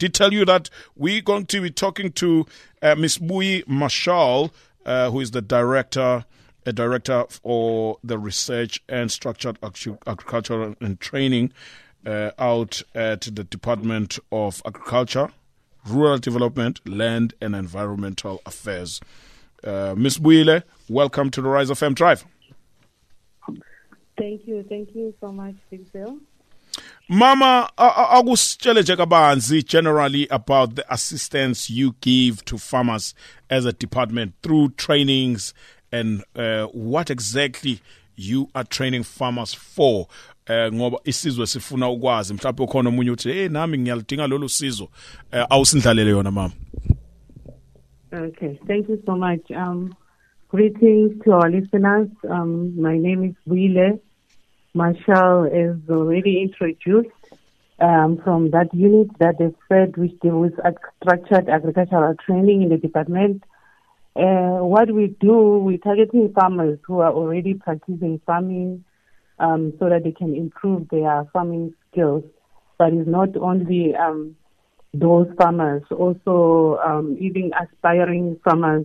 did tell you that we're going to be talking to Ms. Bui Marshall, who is the director for the research and structured agriculture and training out at the Department of Agriculture, Rural Development, Land and Environmental Affairs. Ms. Buile, welcome to the Rise FM Drive. Thank you so much, Big Bill. Mama, akusitshele nje kabanzi generally about the assistance you give to farmers as a department through trainings and what exactly you are training farmers for. Ngoba isizwe sifuna ukwazi mhlawumbe khona umunye uthi nami ngiyalidinga lolu sizo awusindlalele yona mama. Okay, thank you so much. Greetings to our listeners. My name is Buile Marshall, is already introduced from that unit that is said which deals with structured agricultural training in the department. What we do, we're targeting farmers who are already practicing farming so that they can improve their farming skills. But it's not only those farmers, also even aspiring farmers,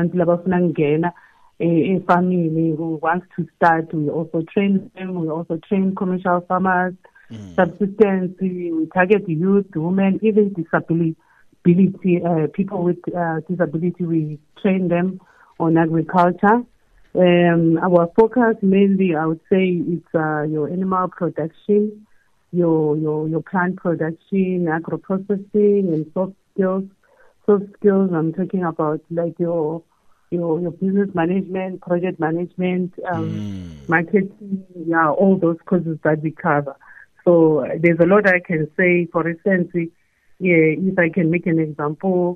a family who wants to start, we also train them. We also train commercial farmers, subsistence. We target youth, women, even disability. People with disability, we train them on agriculture. Our focus mainly, I would say, is your animal production, your plant production, agro processing, and soft skills. Soft skills, I'm talking about like your business management, project management, marketing, all those courses that we cover. So there's a lot I can say. For instance, if I can make an example,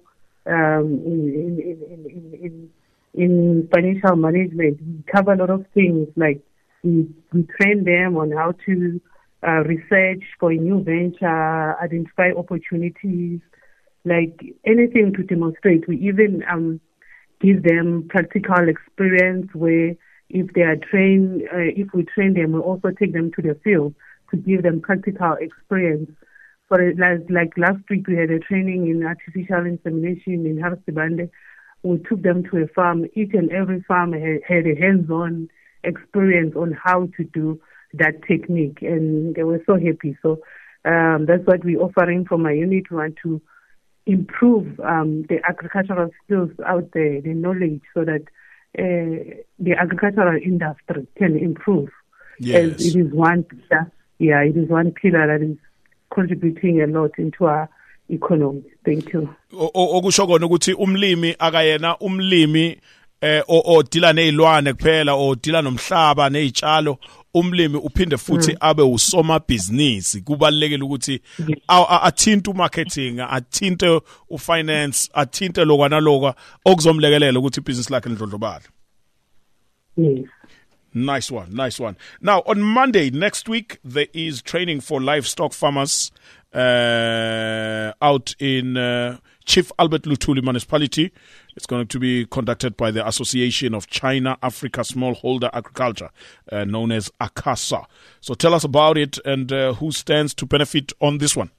in financial management, we cover a lot of things. Like we train them on how to research for a new venture, identify opportunities, like anything to demonstrate. We even give them practical experience where if they are trained, if we train them, we also take them to the field to give them practical experience. For like last week, we had a training in artificial insemination in Harrisbande. We took them to a farm. Each and every farm had a hands-on experience on how to do that technique, and they were so happy. So that's what we're offering from my unit. We want to improve the agricultural skills out there, the knowledge, so that the agricultural industry can improve. Yes. As it is one pillar. Yeah, it is one pillar that is contributing a lot into our economy. Thank you. Okusho kona ukuthi umlimi akayena umlimi odila nezilwane kuphela odila nomhlaba nezitshalo, umlimi uphinde futhi abe usomabhizinisi. Kubalekile ukuthi athinte umarketing, athinte ufinance, athinte lokwana lokwa okuzomlekelela ukuthi ibhizinisi lakhe lidlondlobale. Yes. Nice one. Now, on Monday next week, there is training for livestock farmers out in Chief Albert Luthuli Municipality. It's going to be conducted by the Association of China Africa Smallholder Agriculture, known as ACASA. So tell us about it and who stands to benefit on this one.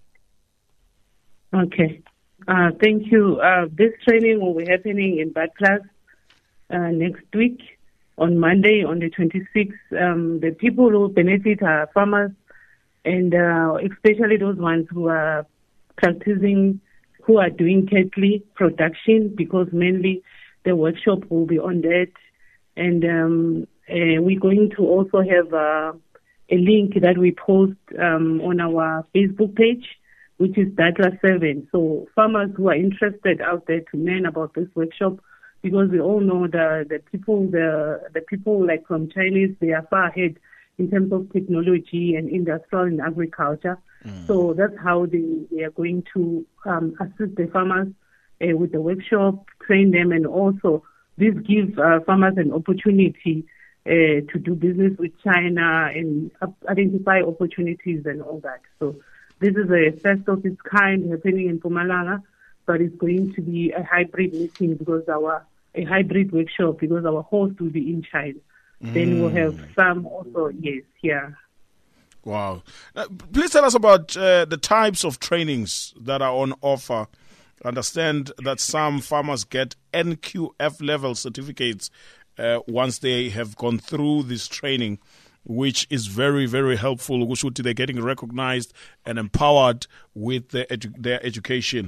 Okay. Thank you. This training will be happening in Batclass next week. On Monday, on the 26th, the people who benefit are farmers and especially those ones who are practicing, who are doing cattle production, because mainly the workshop will be on that. And we're going to also have a link that we post on our Facebook page, which is Data 7. So farmers who are interested out there to learn about this workshop, because we all know the people like from Chinese, they are far ahead in terms of technology and industrial and agriculture. So that's how they are going to assist the farmers with the workshop, train them, and also this gives farmers an opportunity to do business with China and identify opportunities and all that. So this is a first of its kind happening in Mpumalanga, but it's going to be a hybrid meeting a hybrid workshop because our host will be in China. Then we'll have some also, yes, yeah. Wow. Please tell us about the types of trainings that are on offer. I understand that some farmers get NQF level certificates once they have gone through this training, which is very, very helpful. They're getting recognized and empowered with their education.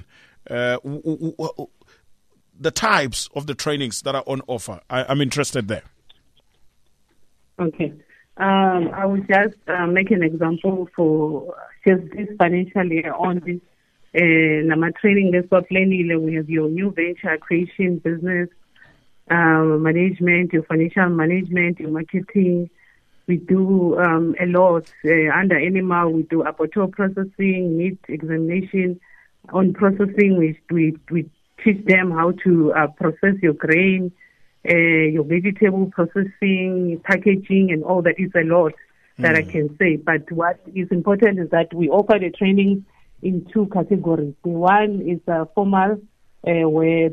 The types of the trainings that are on offer, I'm interested there. Okay. I will just make an example for just this financial year on this Nama training. We have your new venture creation, business management, your financial management, your marketing. We do a lot under animal. We do abattoir processing, meat examination. On processing, we teach them how to process your grain, your vegetable processing, packaging, and all that. Is a lot that I can say. But what is important is that we offer the training in two categories. The one is formal, where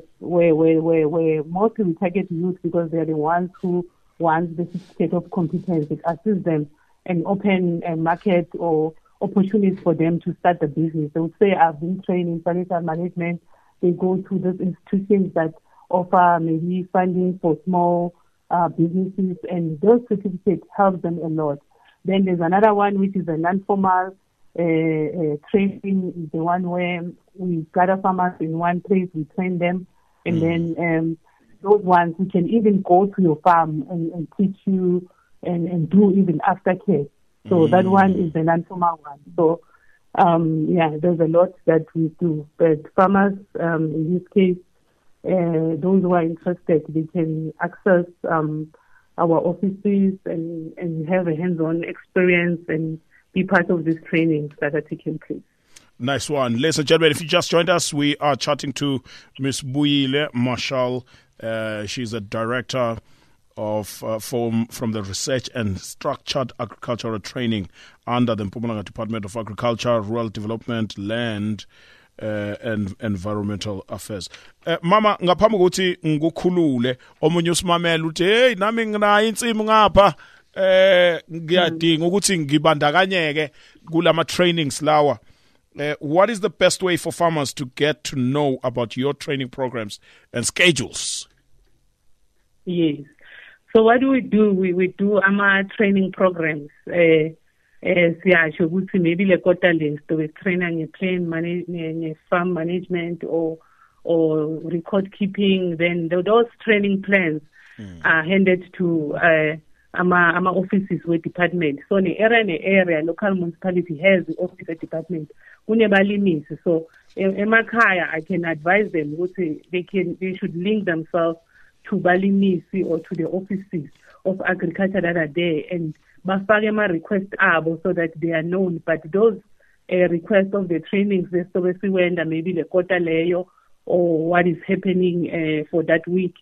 mostly we target youth because they are the ones who want the certificate of competence. It assists them and open a market or opportunities for them to start the business. They would say, I've been trained in financial management. They go to those institutions that offer maybe funding for small businesses, and those certificates help them a lot. Then there's another one which is a non-formal training, the one where we gather farmers in one place, we train them, and then those ones we can even go to your farm and teach you and do even aftercare. So that one is the non-formal one. So there's a lot that we do. But farmers, in this case, those who are interested, they can access our offices and have a hands-on experience and be part of these trainings that are taking place. Nice one. Ladies and gentlemen, if you just joined us, we are chatting to Ms. Mbuyile Marshall. She's a director of from the Research and Structured Agricultural Training under the Mpumalanga Department of Agriculture, Rural Development, Land and Environmental Affairs. Mama, ngaphambi kokuthi ngikukhulule omunye usimamela uthi hey nami nginayo insimi ngapha ngiyadinga ukuthi ngibandakanyeke kulama trainings lawa. What is the best way for farmers to get to know about your training programs and schedules? Yes. So what do? We do our training programs. Maybe le quota list we train on farm management or record keeping. Then those training plans are handed to our offices with department. So in the area, local municipality has the office at department. So Emakaya, I can advise them they should link themselves to Balimisi or to the offices of agriculture that are there and bafake request abo so that they are known. But those requests of the trainings, they wenda maybe the quota layer or what is happening for that week.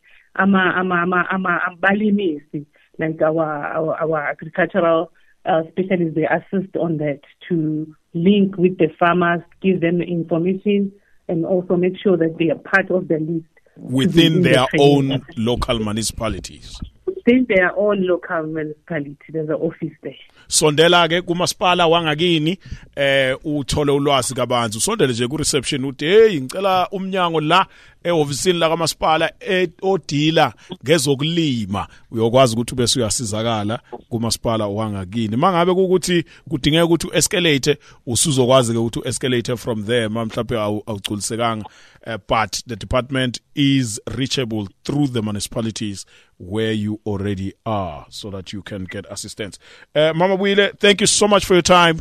Balimisi, like our agricultural specialists, they assist on that to link with the farmers, give them information, and also make sure that they are part of the list. Within their own local municipalities. Within their own local municipality, there's an office there. Sondela ke kumasipala wangakini uthole ulwazi kabanzi usondele nje ku reception uthi hey ngicela umnyango la ehofisini la kamasipala odila ngezokulima uyokwazi ukuthi bese uyasizakala kumasipala wangakini mangabe ukuthi kudingeka ukuthi uescalate usuzokwazi ke ukuthi uescalate from there mhlawumbe awuculisekanga but the department is reachable through the municipalities where you already are so that you can get assistance. Mama Mbuyile, thank you so much for your time.